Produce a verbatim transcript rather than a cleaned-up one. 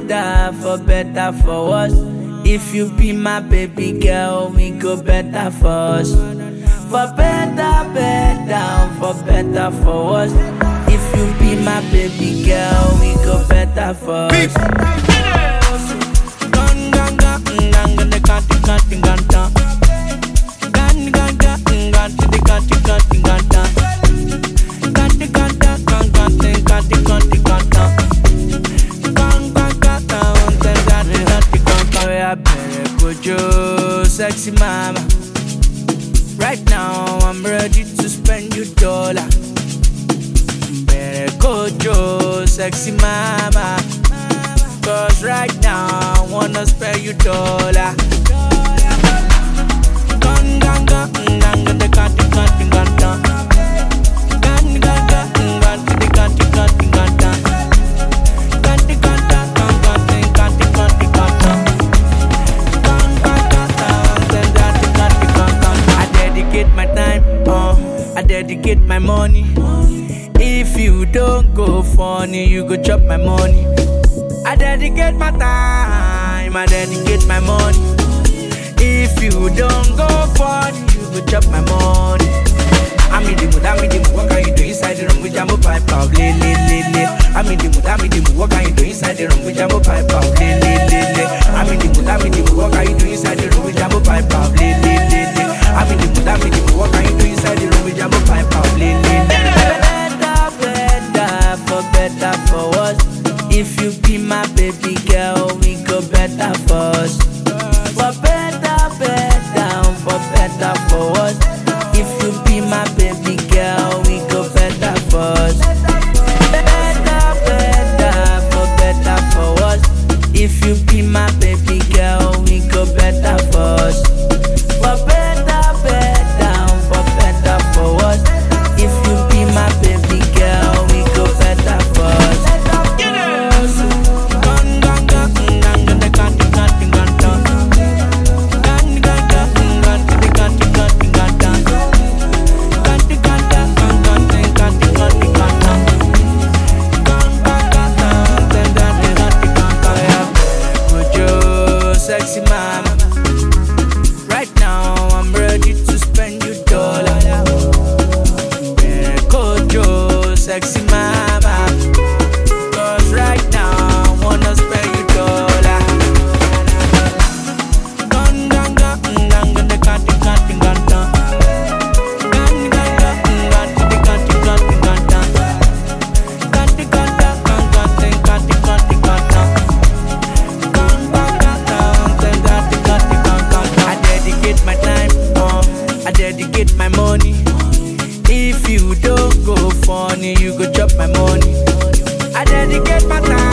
better, for better, for worse. If you be my baby girl, we go better for us. For better, better, for better, for worse. If you be my baby girl, we go better for us. Sexy mama, right now I'm ready to spend you dollar. Better go Joe, sexy mama, cause right now I wanna spend you dollar. I dedicate my money. If you don't go funny, you go chop my money. I dedicate my time, I dedicate my money. If you don't go funny, you go chop my money. I'm in the mood, I'm in the mood. What can you do inside the room with Jambo pipe out? Le, le, le, le. I'm in the mood, I'm in the mood. What can you do inside the room with Jambo pipe out? Le, le, le, le. I'm in the mood, I'm in the mood. What can you do inside the room with Jambo pipe out? Le, le, le, le. I'm in the mood, I'm in the mood. What can you do inside the room with Jambo pipe out? Le, le, le. Better, better, for better, for worse. If you be my baby girl, we go better for us. For better, better, for better, for worse. If you be my baby girl, we go better for us. Better, better, for better, for worse. If you be my baby girl, we go better for us. For better, better, for better, for worse. If you be my baby girl, we go better for us. Sexy mama, right now I'm ready to spend you dollar. Yeah, Kojo, sexy mama, cause right now I wanna spend you dollar. I dedicate my money. If you don't go funny, you go chop my money. I dedicate my time.